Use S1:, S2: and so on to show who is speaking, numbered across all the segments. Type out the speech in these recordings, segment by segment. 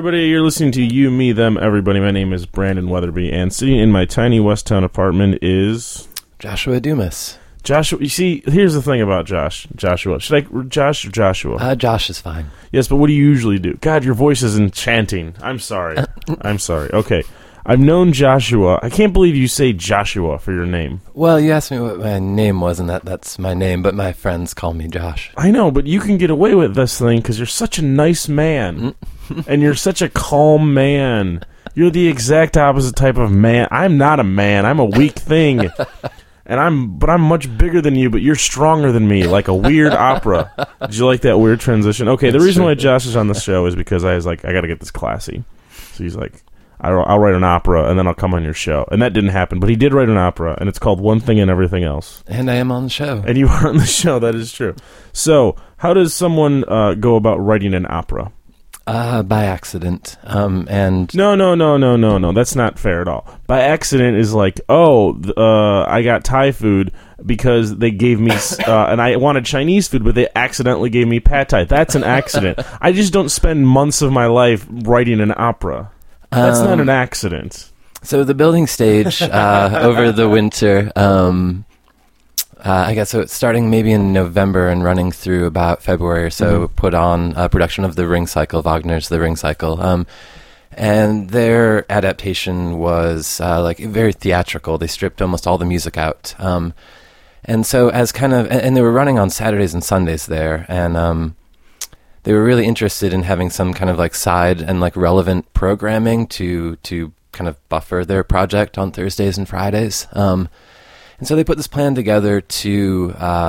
S1: everybody. You're listening to You, Me, Them, Everybody. My name is Brandon Weatherby, and sitting in my tiny Westtown apartment is...
S2: Joshua Dumas.
S1: Joshua, you see, here's the thing about Joshua. Should I... Josh or Joshua?
S2: Josh is fine.
S1: Yes, but what do you usually do? God, your voice is enchanting. I'm sorry. I'm sorry. Okay. I've known Joshua. I can't believe you say Joshua for your name.
S2: Well, you asked me what my name was, and that's my name, but my friends call me Josh.
S1: I know, but you can get away with this thing because you're such a nice man. And you're such a calm man. You're the exact opposite type of man. I'm not a man. I'm a weak thing. But I'm much bigger than you, but you're stronger than me, like a weird opera. Did you like that weird transition? Okay, the reason why Josh is on the show is because I was like, I got to get this classy. So he's like, I'll write an opera, and then I'll come on your show. And that didn't happen, but he did write an opera, and it's called One Thing and Everything Else.
S2: And I am on the show.
S1: And you are on the show, that is true. So, how does someone go about writing an opera?
S2: By accident. And
S1: No, that's not fair at all. By accident is like, I got Thai food because they gave me, and I wanted Chinese food, but they accidentally gave me pad Thai. That's an accident. I just don't spend months of my life writing an opera. That's not an accident.
S2: So the building stage over the winter, I guess so it's starting maybe in November and running through about February or so, put on a production of the Ring Cycle, Wagner's The Ring Cycle. And their adaptation was very theatrical. They stripped almost all the music out. And so and they were running on Saturdays and Sundays there, and they were really interested in having some kind of like side and like relevant programming to kind of buffer their project on Thursdays and Fridays. And so they put this plan together to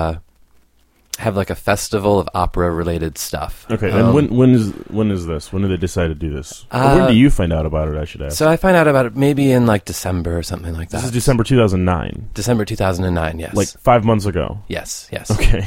S2: have like a festival of opera-related stuff.
S1: Okay, and when is this? When did they decide to do this? When do you find out about it, I should ask?
S2: So I find out about it maybe in like December or something like that.
S1: This is December 2009.
S2: December 2009, yes.
S1: Like 5 months ago.
S2: Yes.
S1: Okay.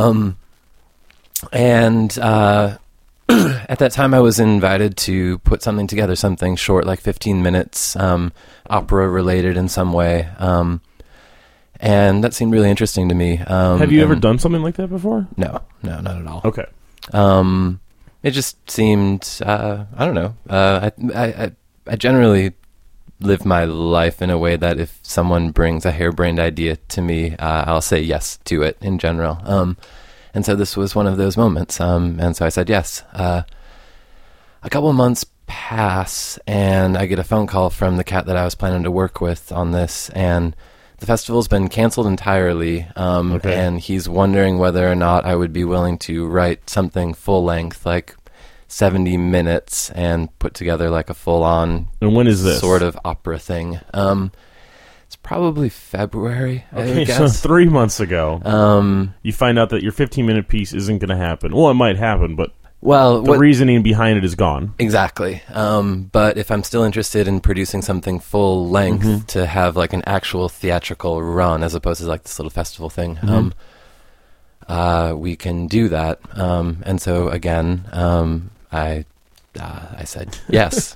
S2: And at that time I was invited to put something together, something short, like 15 minutes, opera-related in some way. And that seemed really interesting to me.
S1: Have you ever done something like that before?
S2: No, not at all.
S1: Okay.
S2: It just seemed, I don't know. I generally live my life in a way that if someone brings a harebrained idea to me, I'll say yes to it in general. And so this was one of those moments. And so I said yes. A couple of months pass, and I get a phone call from the cat that I was planning to work with on this, and the festival's been canceled entirely, and he's wondering whether or not I would be willing to write something full-length, like 70 minutes, and put together like a full-on
S1: and when is this?
S2: Sort of opera thing. It's probably February, I guess.
S1: So 3 months ago, you find out that your 15-minute piece isn't going to happen. Well, it might happen, but the reasoning behind it is gone.
S2: Exactly. But if I'm still interested in producing something full length to have like an actual theatrical run as opposed to like this little festival thing, we can do that. And so again, I said yes.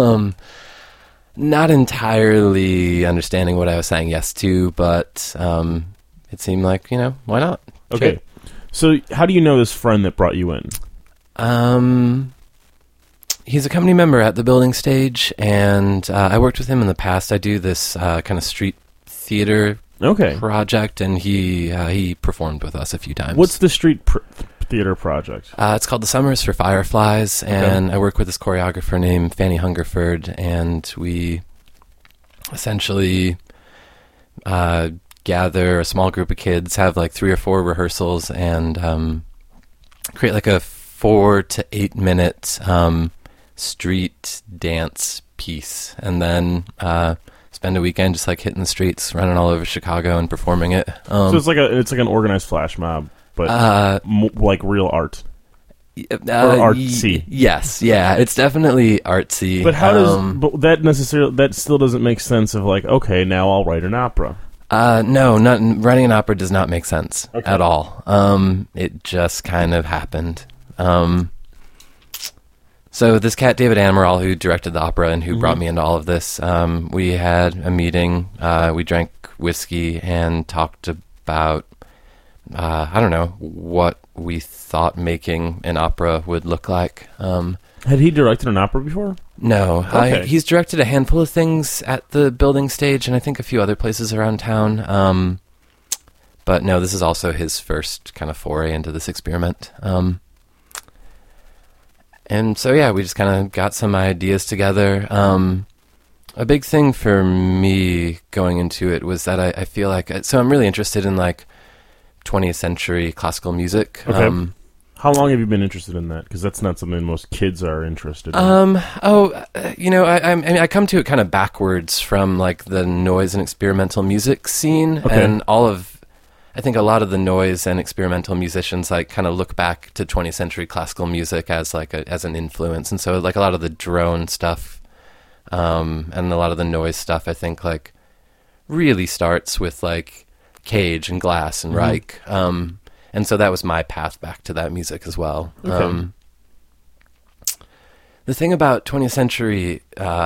S2: Not entirely understanding what I was saying yes to, but it seemed like, why not?
S1: Okay. So how do you know this friend that brought you in?
S2: He's a company member at the building stage, and I worked with him in the past. I do this kind of street theater project, and he performed with us a few times.
S1: What's the street theater project?
S2: It's called The Summers for Fireflies, and I work with this choreographer named Fanny Hungerford, and we essentially gather a small group of kids, have like 3 or 4 rehearsals, and create like a 4 to 8 minute street dance piece, and then spend a weekend just like hitting the streets, running all over Chicago and performing it.
S1: So it's like an organized flash mob, but like real art. Or artsy.
S2: Yes, yeah, it's definitely artsy.
S1: But how but that still doesn't make sense of like, okay, now I'll write an opera.
S2: No, writing an opera does not make sense at all. It just kind of happened. So this cat, David Amaral, who directed the opera and who brought me into all of this, we had a meeting, we drank whiskey and talked about, I don't know, what we thought making an opera would look like.
S1: Had he directed an opera before?
S2: No.
S1: Okay.
S2: He's directed a handful of things at the Building Stage and I think a few other places around town. But no, this is also his first kind of foray into this experiment. And so, yeah, we just kind of got some ideas together. A big thing for me going into it was that I feel like... So I'm really interested in, like, 20th century classical music.
S1: Okay. How long have you been interested in that? Because that's not something most kids are interested in.
S2: I come to it kind of backwards from, like, the noise and experimental music scene.
S1: Okay.
S2: And I think a lot of the noise and experimental musicians like kind of look back to 20th century classical music as like as an influence, and so like a lot of the drone stuff and a lot of the noise stuff I think like really starts with like Cage and Glass and Reich, and so that was my path back to that music as well.
S1: Okay.
S2: The thing about 20th century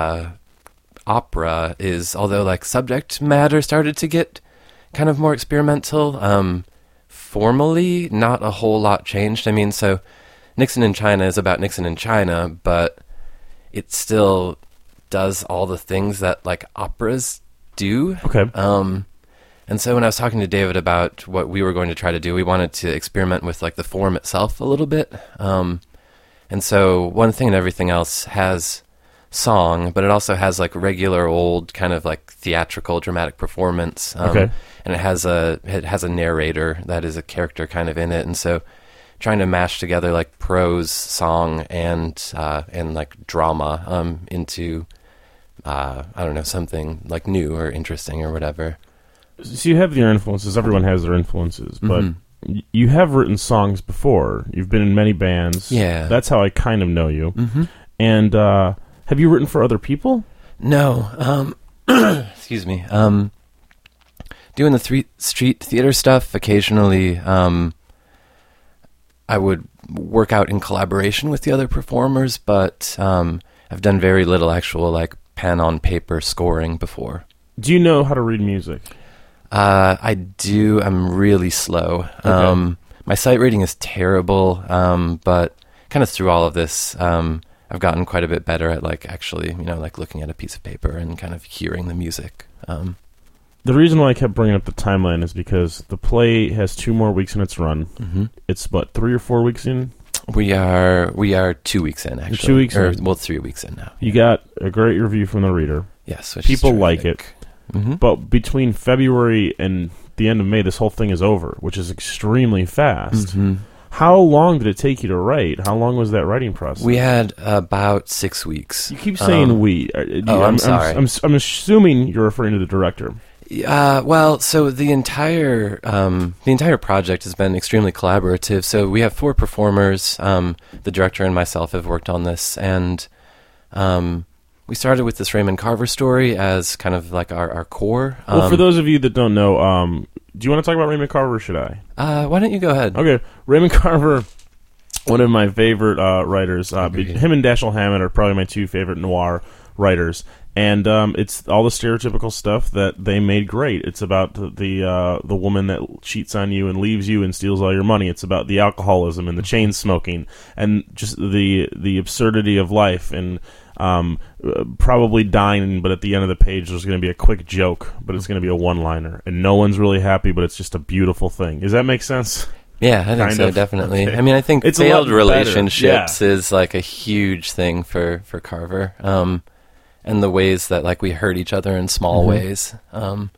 S2: opera is, although like subject matter started to get kind of more experimental, formally not a whole lot changed. I mean, so Nixon in China is about Nixon in China, but it still does all the things that like operas do.
S1: Okay.
S2: And so when I was talking to David about what we were going to try to do, we wanted to experiment with like the form itself a little bit. And so One Thing and Everything Else has song, but it also has like regular old kind of like theatrical dramatic performance.
S1: Okay.
S2: And it has a narrator that is a character kind of in it, and so trying to mash together like prose, song, and like drama into I don't know, something like new or interesting or whatever.
S1: So you have your influences. Everyone has their influences, but you have written songs before. You've been in many bands.
S2: Yeah.
S1: That's how I kind of know you. And have you written for other people?
S2: No. Excuse me. Doing the street theater stuff, occasionally I would work out in collaboration with the other performers, but I've done very little actual like pen on paper scoring before.
S1: Do you know how to read music?
S2: I do. I'm really slow.
S1: Okay.
S2: My sight reading is terrible, but kind of through all of this, I've gotten quite a bit better at like actually, like looking at a piece of paper and kind of hearing the music.
S1: The reason why I kept bringing up the timeline is because the play has 2 more weeks in its run. It's what, 3 or 4 weeks in?
S2: We are 2 weeks in, actually.
S1: 2 weeks in.
S2: Well, 3 weeks in now.
S1: You got a great review from the reader.
S2: Yes, which
S1: people
S2: is
S1: like it. But between February and the end of May, this whole thing is over, which is extremely fast. How long did it take you to write? How long was that writing process?
S2: We had about 6 weeks.
S1: You keep saying we.
S2: I'm sorry.
S1: I'm assuming you're referring to the director.
S2: Well, so the entire project has been extremely collaborative. So we have 4 performers. The director and myself have worked on this, and we started with this Raymond Carver story as kind of like our core.
S1: Well, for those of you that don't know, do you want to talk about Raymond Carver, or should I?
S2: Why don't you go ahead?
S1: Okay, Raymond Carver, one of my favorite writers. Him and Dashiell Hammett are probably my 2 favorite noir writers. And it's all the stereotypical stuff that they made great. It's about the woman that cheats on you and leaves you and steals all your money. It's about the alcoholism and the chain smoking and just the absurdity of life and probably dying. But at the end of the page, there's going to be a quick joke, but it's going to be a one-liner, and no one's really happy. But it's just a beautiful thing. Does that make sense?
S2: Yeah, I think so, definitely. Okay. I mean, I think it's failed relationships is like a huge thing for Carver. And the ways that like we hurt each other in small ways, and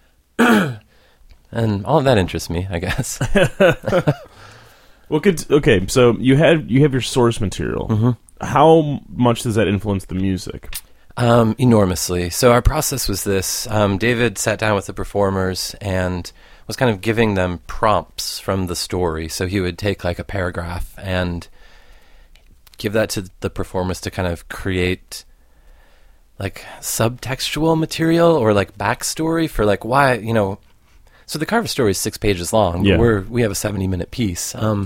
S2: all of that interests me, I guess.
S1: Well, okay. So you have your source material. How much does that influence the music?
S2: Enormously. So our process was this: David sat down with the performers and was kind of giving them prompts from the story. So he would take like a paragraph and give that to the performers to kind of create like subtextual material or like backstory for like why, so the Carver story is 6 pages long, but we have a 70-minute piece. And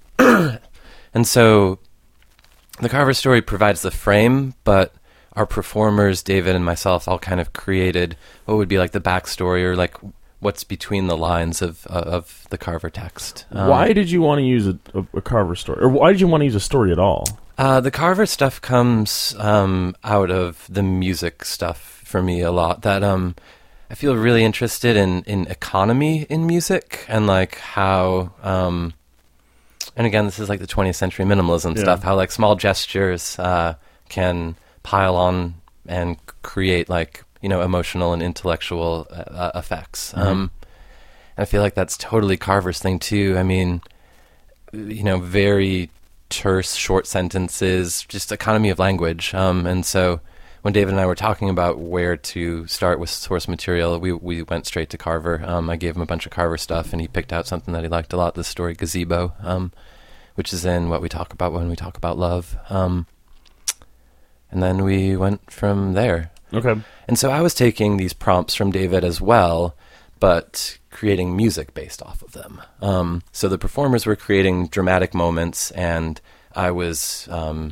S2: so the Carver story provides the frame, but our performers, David and myself, all kind of created what would be like the backstory or like what's between the lines of the Carver text.
S1: Why did you want to use a Carver story? Or why did you want to use a story at all?
S2: The Carver stuff comes out of the music stuff for me a lot. That I feel really interested in economy in music and like how, and again, this is like the 20th century minimalism stuff. How like small gestures can pile on and create like emotional and intellectual effects. And I feel like that's totally Carver's thing too. I mean, very terse, short sentences, just economy of language. And so when David and I were talking about where to start with source material, we went straight to Carver. I gave him a bunch of Carver stuff, and he picked out something that he liked a lot, the story Gazebo, which is in what we talk about when we talk about love. And then we went from there.
S1: Okay.
S2: And so I was taking these prompts from David as well, but creating music based off of them. So the performers were creating dramatic moments, and I was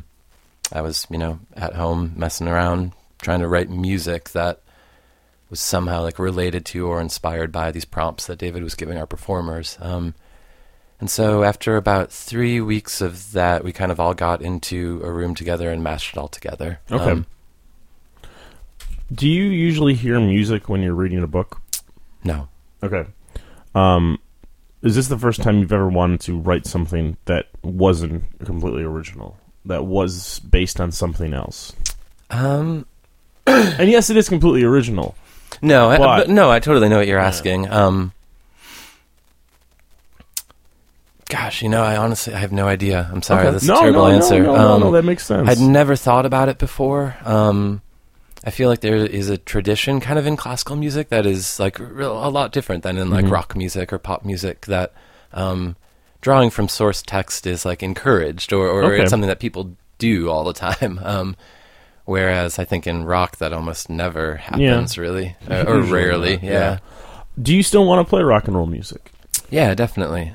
S2: at home messing around, trying to write music that was somehow like related to or inspired by these prompts that David was giving our performers. And so after about 3 weeks of that, we kind of all got into a room together and mashed it all together.
S1: Okay. Do you usually hear music when you're reading a book?
S2: No.
S1: Okay. Is this the first time you've ever wanted to write something that wasn't completely original, that was based on something else? And yes, it is completely original.
S2: No, I totally know what you're asking. Gosh, I honestly have no idea. I'm sorry, that's a terrible answer.
S1: No, that makes sense.
S2: I'd never thought about it before. I feel like there is a tradition kind of in classical music that is like a lot different than in like rock music or pop music, that drawing from source text is like encouraged or it's something that people do all the time. Whereas I think in rock that almost never happens really, or rarely. Yeah.
S1: Do you still want to play rock and roll music?
S2: Yeah, definitely.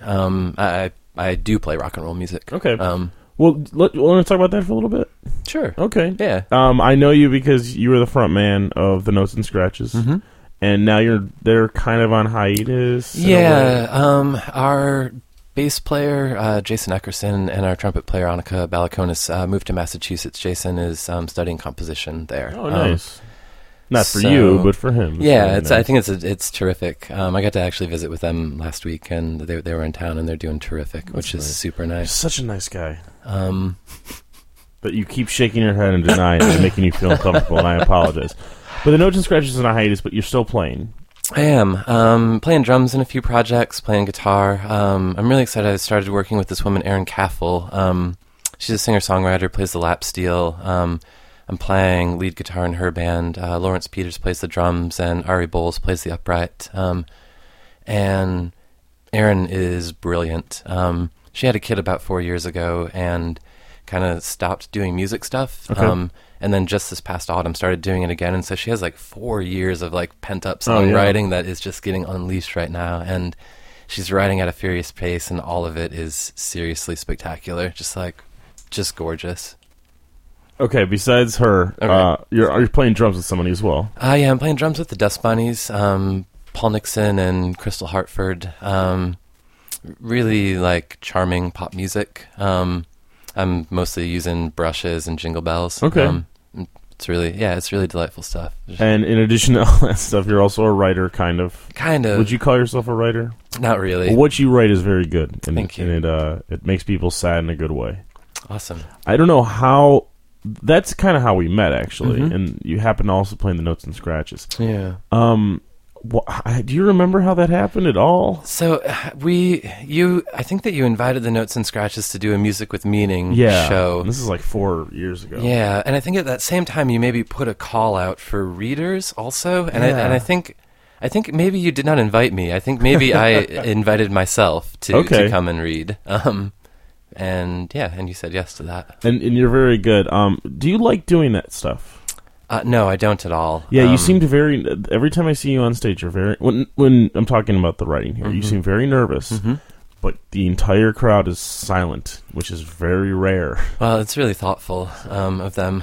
S2: I do play rock and roll music.
S1: Okay. Well, want to talk about that for a little bit?
S2: Sure.
S1: Okay.
S2: Yeah.
S1: I know you because you were the front man of the Notes and Scratches, and now they're kind of on hiatus.
S2: Yeah. Our bass player Jason Eckerson and our trumpet player Annika Balakonis moved to Massachusetts. Jason is studying composition there.
S1: Oh, nice. Not for you, but for him.
S2: Yeah, nice. I think it's terrific. I got to actually visit with them last week, and they were in town, and they're doing terrific, which is super nice.
S1: You're such a nice guy. But you keep shaking your head and denying it and making you feel uncomfortable, and I apologize. But the Notes and Scratches is on a hiatus, but you're still playing.
S2: I am. Playing drums in a few projects, playing guitar. I'm really excited. I started working with this woman, Erin Caffel. She's a singer-songwriter, plays the lap steel. I'm playing lead guitar in her band. Lawrence Peters plays the drums, and Ari Bowles plays the upright. And Erin is brilliant. She had a kid about 4 years ago and kind of stopped doing music stuff.
S1: Okay.
S2: And then just this past autumn started doing it again. And so she has like 4 years of like pent-up songwriting that is just getting unleashed right now. And she's writing at a furious pace, and all of it is seriously spectacular. Just gorgeous.
S1: Okay, besides her, you're playing drums with somebody as well.
S2: Yeah, I'm playing drums with the Dust Bunnies, Paul Nixon and Crystal Hartford. Really like charming pop music. I'm mostly using brushes and jingle bells.
S1: Okay.
S2: It's really delightful stuff.
S1: And in addition to all that stuff, you're also a writer, kind of.
S2: Kind of.
S1: Would you call yourself a writer?
S2: Not really.
S1: Well, what you write is very good. And,
S2: Thank you.
S1: And it makes people sad in a good way.
S2: Awesome.
S1: I don't know how... That's kind of how we met, actually. And you happen to also play in the Notes and Scratches.
S2: Yeah.
S1: Do you remember how that happened at all?
S2: So I think that you invited the Notes and Scratches to do a Music with Meaning show.
S1: This is like 4 years ago.
S2: Yeah, and I think at that same time you maybe put a call out for readers also, and I think maybe you did not invite me. I think maybe I invited myself to come and read. And you said yes to that. And
S1: you're very good. Do you like doing that stuff?
S2: No, I don't at all.
S1: Yeah, you seem to every time I see you on stage, you're very, when I'm talking about the writing here, you seem very nervous, but the entire crowd is silent, which is very rare.
S2: Well, it's really thoughtful of them.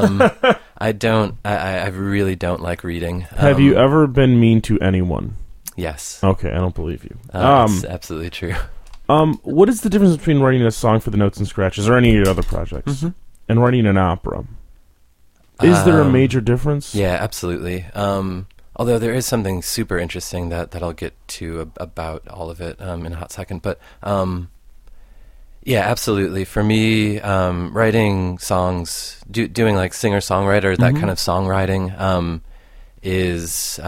S2: I really don't like reading.
S1: Have you ever been mean to anyone?
S2: Yes.
S1: Okay, I don't believe you.
S2: That's absolutely true.
S1: What is the difference between writing a song for the Notes and Scratches or any of your other projects and writing an opera? Is there a major difference?
S2: Yeah, absolutely. Although there is something super interesting that I'll get to about all of it in a hot second. But yeah, absolutely. For me, writing songs, doing like singer-songwriter, that kind of songwriting is...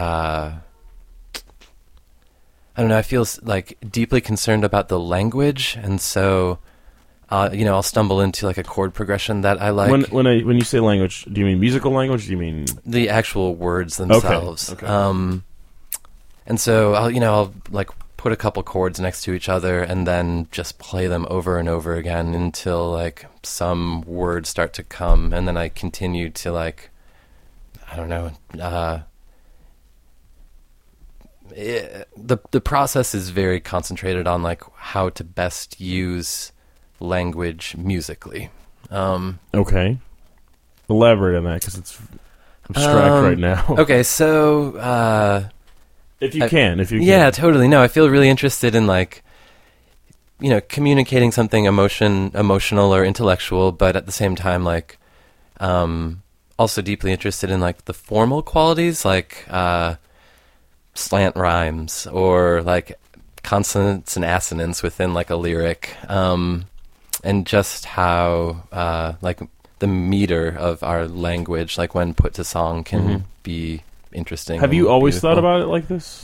S2: I don't know, I feel like deeply concerned about the language, and so... I'll stumble into like a chord progression that I like.
S1: When you say language, do you mean musical language? Do you mean
S2: the actual words themselves?
S1: Okay.
S2: And so I'll like put a couple chords next to each other and then just play them over and over again until like some words start to come, and then I continue to like, I don't know. The process is very concentrated on like how to best use language musically.
S1: Okay. Elaborate on that, because it's abstract right now.
S2: Okay, so...
S1: if you can.
S2: Yeah, totally. No, I feel really interested in, like, communicating something emotional or intellectual, but at the same time, like, also deeply interested in, like, the formal qualities, like, slant rhymes, or, like, consonants and assonance within, like, a lyric, and just how, like, the meter of our language, like, when put to song, can be interesting.
S1: Have you always thought about it like this?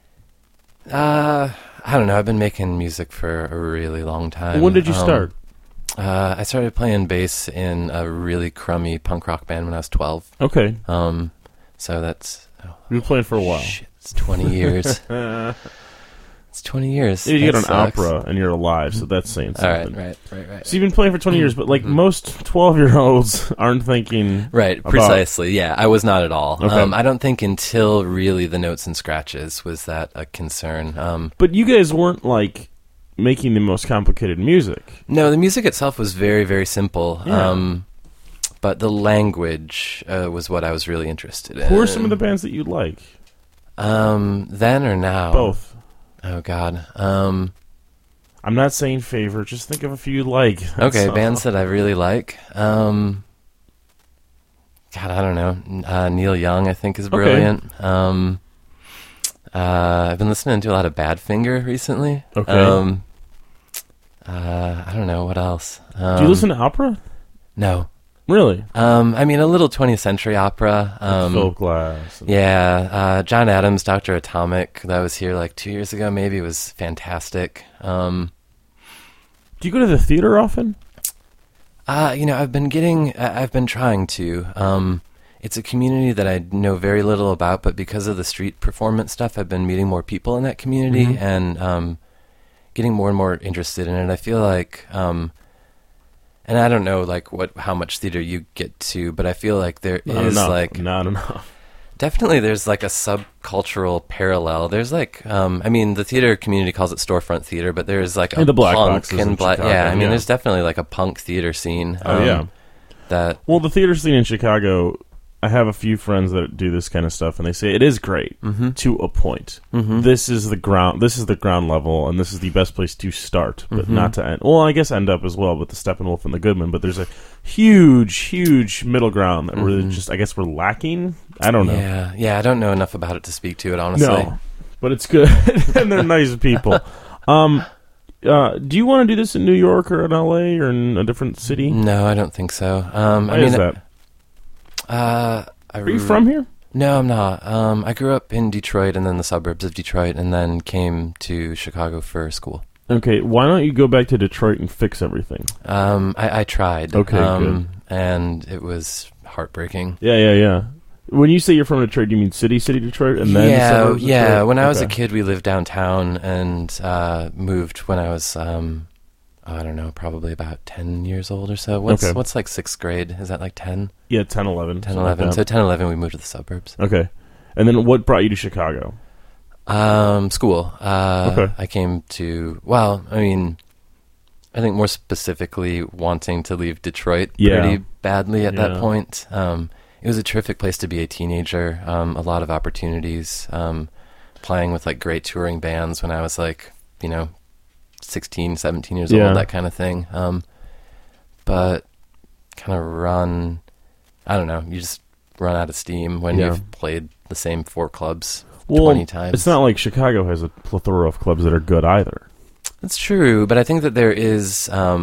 S2: I don't know. I've been making music for a really long time.
S1: When did you start?
S2: I started playing bass in a really crummy punk rock band when I was 12.
S1: Okay.
S2: So that's...
S1: You've been playing for a while.
S2: Shit, it's 20 years. It's 20 years.
S1: You get an opera and you're alive, so that's saying something.
S2: All right.
S1: So you've been playing for 20 years, but like most 12-year-olds aren't thinking...
S2: Right, precisely. Yeah, I was not at all.
S1: Okay.
S2: I don't think until really the Notes and Scratches was that a concern.
S1: But you guys weren't like making the most complicated music.
S2: No, the music itself was very, very simple.
S1: Yeah.
S2: But the language was what I was really interested in.
S1: Who are some of the bands that you like?
S2: Then or now?
S1: Both.
S2: Oh, God.
S1: I'm not saying favorite. Just think of a few you like.
S2: Okay, bands that I really like. God, I don't know. Neil Young, I think, is brilliant. Okay. I've been listening to a lot of Badfinger recently.
S1: Okay.
S2: I don't know. What else?
S1: Do you listen to opera?
S2: No.
S1: Really?
S2: I mean, a little 20th century opera.
S1: Philip Glass.
S2: Yeah. John Adams, Dr. Atomic, that was here like 2 years ago maybe, was fantastic.
S1: Do you go to the theater often?
S2: I've been trying to. It's a community that I know very little about, but because of the street performance stuff, I've been meeting more people in that community and getting more and more interested in it. I feel like... and I don't know, like, how much theater you get to, but I feel like there is, like...
S1: Not enough.
S2: Definitely there's, like, a subcultural parallel. There's, like, the theater community calls it storefront theater, but there's, like, a
S1: the black
S2: punk
S1: boxes in Chicago,
S2: there's definitely, like, a punk theater scene.
S1: Yeah.
S2: Well,
S1: the theater scene in Chicago... I have a few friends that do this kind of stuff, and they say it is great to a point. This is the ground level, and this is the best place to start, but not to end. Well, I guess end up as well with the Steppenwolf and the Goodman, but there's a huge middle ground that we're just, I guess, we're lacking. I don't know.
S2: Yeah. I don't know enough about it to speak to it, honestly.
S1: No, but it's good, and they're nice people. Do you want to do this in New York or in LA or in a different city?
S2: No, I don't think so.
S1: Why is that? Are you from here?
S2: No, I'm not. I grew up in Detroit and then the suburbs of Detroit, and then came to Chicago for school.
S1: Okay, why don't you go back to Detroit and fix everything?
S2: I tried.
S1: Okay, good.
S2: And it was heartbreaking.
S1: Yeah. When you say you're from Detroit, do you mean city Detroit, and then the suburbs of Detroit?
S2: When I was a kid, we lived downtown and moved when I was I don't know, probably about 10 years old or so. What's like 6th grade? Is that like 10?
S1: Yeah, 10, 11.
S2: 10, 11.
S1: Like
S2: so 10, 11, we moved to the suburbs.
S1: Okay. And then what brought you to Chicago?
S2: School.
S1: Okay.
S2: I came to, I think more specifically wanting to leave Detroit pretty badly at that point. It was a terrific place to be a teenager. A lot of opportunities. Playing with like great touring bands when I was like, 16, 17 years
S1: Yeah.
S2: old, that kind of thing. But kind of run, I don't know, you just run out of steam when
S1: Yeah.
S2: you've played the same 4 clubs
S1: Well,
S2: 20 times.
S1: it's not like Chicago has a plethora of clubs that are good either.
S2: That's true, but I think that there is a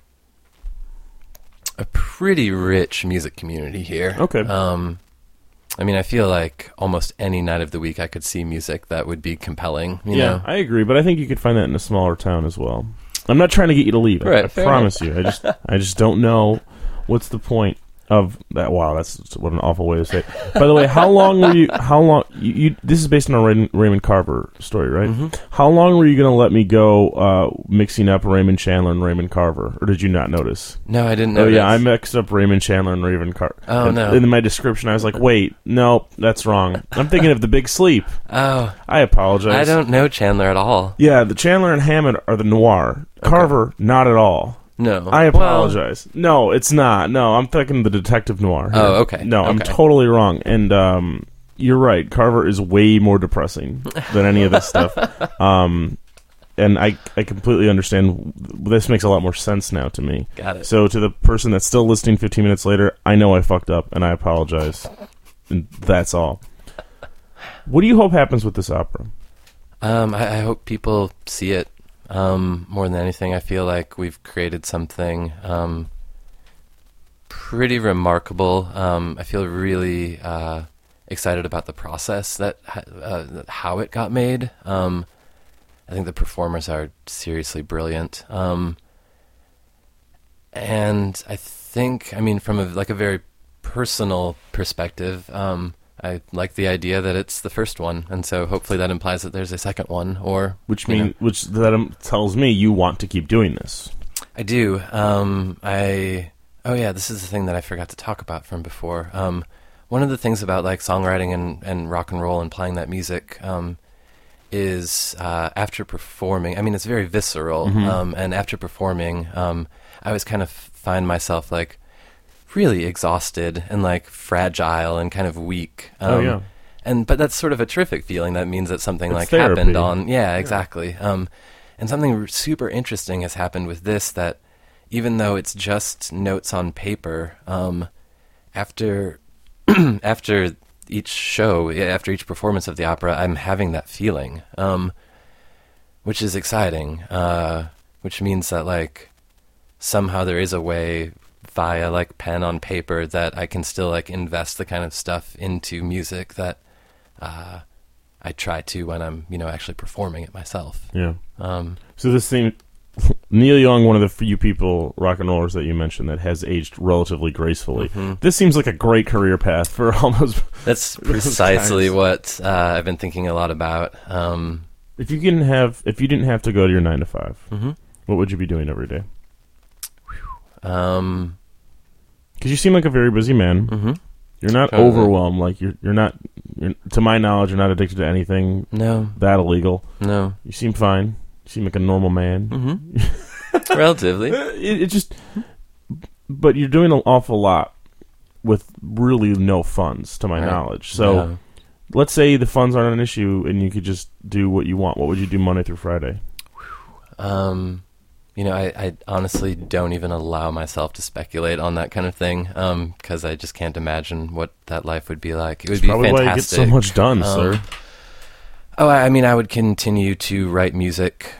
S2: pretty rich music community here.
S1: Okay.
S2: I mean, I feel like almost any night of the week I could see music that would be compelling, you
S1: Yeah,
S2: know?
S1: I agree, but I think you could find that in a smaller town as well. I'm not trying to get you to leave.
S2: Right,
S1: I
S2: fair
S1: promise you. I just don't know what's the point of that. Wow, that's what an awful way to say it. By the way, how long were you? How long? You this is based on a Raymond Carver story, right?
S2: Mm-hmm.
S1: How long were you going to let me go mixing up Raymond Chandler and Raymond Carver, or did you not notice?
S2: No, I didn't
S1: Oh
S2: know.
S1: yeah, I mixed up Raymond Chandler and Raymond Carver.
S2: Oh,
S1: and,
S2: no.
S1: In my description, I was like, "Wait, no, that's wrong. I'm thinking of The Big Sleep."
S2: Oh,
S1: I apologize.
S2: I don't know Chandler at all.
S1: Yeah, the Chandler and Hammond are the noir. Carver, not at all.
S2: No.
S1: I apologize. No, it's not. No, I'm thinking the detective noir. Here.
S2: Oh, okay.
S1: No, I'm
S2: Okay.
S1: totally wrong. And you're right. Carver is way more depressing than any of this stuff. And I completely understand. This makes a lot more sense now to me.
S2: Got it.
S1: So to the person that's still listening 15 minutes later, I know I fucked up, and I apologize. And that's all. What do you hope happens with this opera?
S2: I hope people see it. More than anything, I feel like we've created something pretty remarkable. I feel really excited about the process that how it got made. I think the performers are seriously brilliant, and I think, I mean, from a very personal perspective, I like the idea that it's the first one, and so hopefully that implies that there's a second one, or
S1: Which
S2: you know.
S1: tells me you want to keep doing this.
S2: I do. This is the thing that I forgot to talk about from before. One of the things about like songwriting and rock and roll and playing that music is after performing. I mean, it's very visceral, and after performing, I always kind of find myself like really exhausted and like fragile and kind of weak. But that's sort of a terrific feeling. That means that something
S1: It's
S2: like
S1: therapy.
S2: happened on. Yeah, exactly. And something super interesting has happened with this, that even though it's just notes on paper, after after each show, after each performance of the opera, I'm having that feeling, which is exciting. Which means that like somehow there is a way via like pen on paper that I can still like invest the kind of stuff into music that I try to when I'm actually performing it myself.
S1: Yeah. So this thing, Neil Young, one of the few people, rock and rollers that you mentioned, that has aged relatively gracefully. This seems like a great career path for all those.
S2: That's precisely what I've been thinking a lot about.
S1: If you didn't have to go to your 9 to 5, what would you be doing every day? Because you seem like a very busy man. You're not overwhelmed. Like you're not. To my knowledge, you're not addicted to anything.
S2: No.
S1: That illegal.
S2: No.
S1: You seem fine. You seem like a normal man.
S2: Relatively.
S1: It just. But you're doing an awful lot with really no funds, to my knowledge. So, let's say the funds aren't an issue, and you could just do what you want. What would you do Monday through Friday?
S2: I honestly don't even allow myself to speculate on that kind of thing, because I just can't imagine what that life would be like. It would be
S1: probably
S2: fantastic.
S1: why you get so much done, sir.
S2: Oh, I mean, I would continue to write music.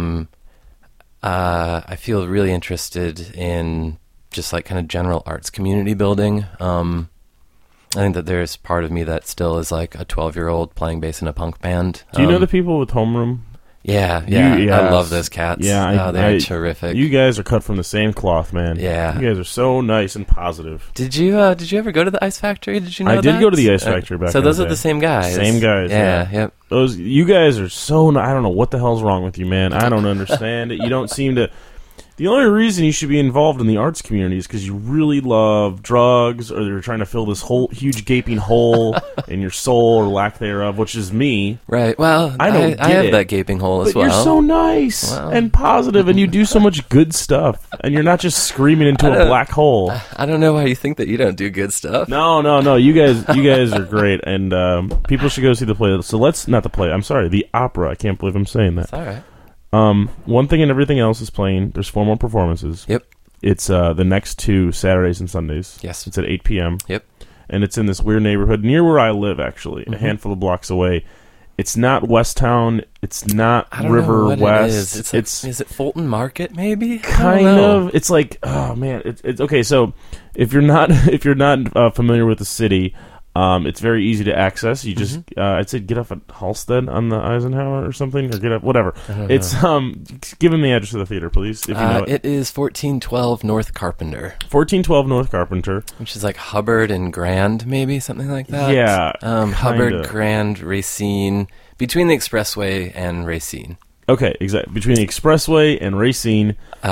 S2: I feel really interested in just like kind of general arts community building. I think that there's part of me that still is like a 12-year-old playing bass in a punk band.
S1: Do you know the people with Homeroom?
S2: Yeah.
S1: Yes.
S2: I love those cats.
S1: Yeah,
S2: they're terrific.
S1: You guys are cut from the same cloth, man.
S2: Yeah.
S1: You guys are so nice and positive.
S2: Did you ever go to the Ice Factory? Did you know
S1: I
S2: that?
S1: did go to the Ice Factory back
S2: So
S1: in
S2: those
S1: the
S2: are
S1: day.
S2: the same guys.
S1: Same guys.
S2: Yeah, yep.
S1: You guys are so. I don't know what the hell's wrong with you, man. I don't understand it. You don't seem to. The only reason you should be involved in the arts community is because you really love drugs, or you're trying to fill this whole huge gaping hole in your soul or lack thereof, which is me.
S2: Right. Well,
S1: I don't
S2: I have
S1: get it.
S2: that gaping hole as
S1: But
S2: well.
S1: you're so nice and positive, and you do so much good stuff, and you're not just screaming into a black hole.
S2: I don't know why you think that you don't do good stuff.
S1: No. You guys are great, and people should go see the play. So not the play. I'm sorry, the opera. I can't believe I'm saying that.
S2: It's all right.
S1: One Thing and Everything Else is playing. There's 4 more performances.
S2: Yep.
S1: It's the next 2 Saturdays and Sundays.
S2: Yes.
S1: It's at 8 p.m.
S2: Yep.
S1: And it's in this weird neighborhood near where I live, actually, a handful of blocks away. It's not West Town. It's not River West.
S2: Is it Fulton Market? Maybe
S1: kind of. It's like, oh man, it's okay. So if you're not familiar with the city, it's very easy to access. You just I'd say get off at Halstead on the Eisenhower or something, or get up whatever. It's give them the address of the theater, please. If you know it.
S2: It is 1412 North Carpenter.
S1: 1412 North Carpenter,
S2: which is like Hubbard and Grand, maybe something like that.
S1: Yeah,
S2: Hubbard, Grand, Racine, between the Expressway and Racine.
S1: Okay, exactly, between the Expressway and Racine.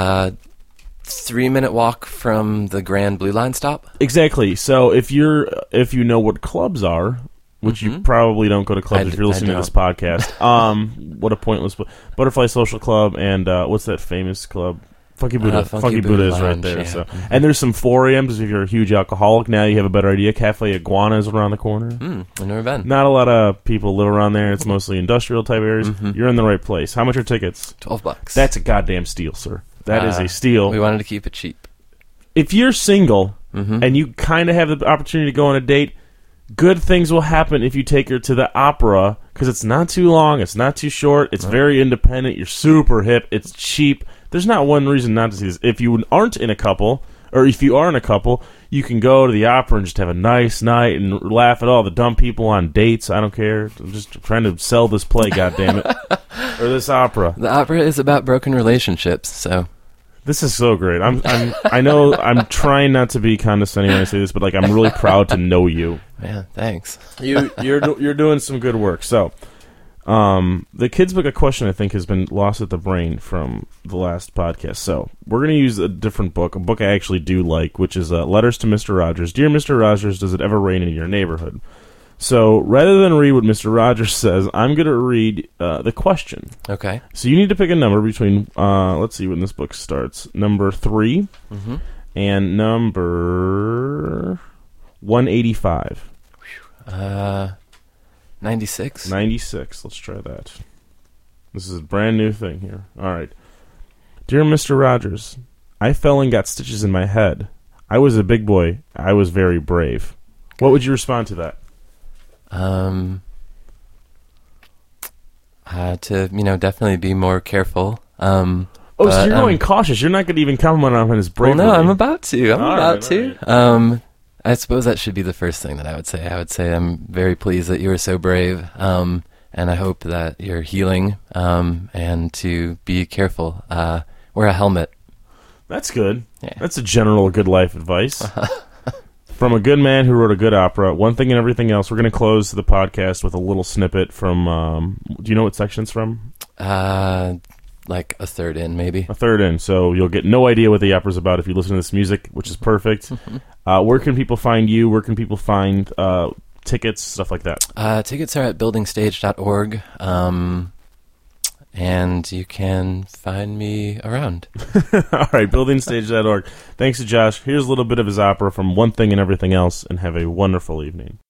S2: 3-minute walk from the Grand Blue Line stop.
S1: Exactly. So if you know what clubs are, which you probably don't go to clubs if you're listening to this podcast. What a pointless Butterfly Social Club and what's that famous club? Funky Buddha. Funky Buddha is right there. Yeah. So and there's some 4AMs if you're a huge alcoholic. Now you have a better idea. Cafe Iguana is around the corner.
S2: I've never been.
S1: Not a lot of people live around there. It's mostly industrial type areas. You're in the right place. How much are tickets?
S2: $12.
S1: That's a goddamn steal, sir. That is a steal.
S2: We wanted to keep it cheap.
S1: If you're single and you kind of have the opportunity to go on a date, good things will happen if you take her to the opera, because it's not too long, it's not too short, it's very independent, you're super hip, it's cheap. There's not one reason not to see this. If you aren't in a couple, or if you are in a couple, you can go to the opera and just have a nice night and laugh at all the dumb people on dates. I don't care. I'm just trying to sell this play, goddammit. Or this opera.
S2: The opera is about broken relationships, so...
S1: This is so great. I know I'm trying not to be condescending when I say this, but like I'm really proud to know you.
S2: Man, thanks.
S1: You're doing some good work. So, the kids book, a question I think has been lost at the brain from the last podcast. So we're going to use a different book, a book I actually do like, which is Letters to Mr. Rogers. Dear Mr. Rogers, does it ever rain in your neighborhood? So rather than read what Mr. Rogers says, I'm going to read the question.
S2: Okay.
S1: So you need to pick a number between, let's see when this book starts, number 3 and number 185.
S2: 96.
S1: 96. Let's try that. This is a brand new thing here. All right. Dear Mr. Rogers, I fell and got stitches in my head. I was a big boy. I was very brave. What would you respond to that?
S2: To definitely be more careful.
S1: So you're going cautious. You're not going to even comment on his bravery.
S2: Well, no, I'm about to. I suppose that should be the first thing that I would say. I would say I'm very pleased that you were so brave, and I hope that you're healing, and to be careful. Wear a helmet.
S1: That's good.
S2: Yeah.
S1: That's a general good life advice. From a good man who wrote a good opera, One Thing and Everything Else. We're going to close the podcast with a little snippet from, do you know what section it's from?
S2: Like a third in, maybe.
S1: A third in, so you'll get no idea what the opera's about if you listen to this music, which is perfect. Where can people find you? Where can people find tickets, stuff like that?
S2: Tickets are at buildingstage.org, and you can find me around.
S1: All right, buildingstage.org. Thanks to Josh. Here's a little bit of his opera from One Thing and Everything Else, and have a wonderful evening.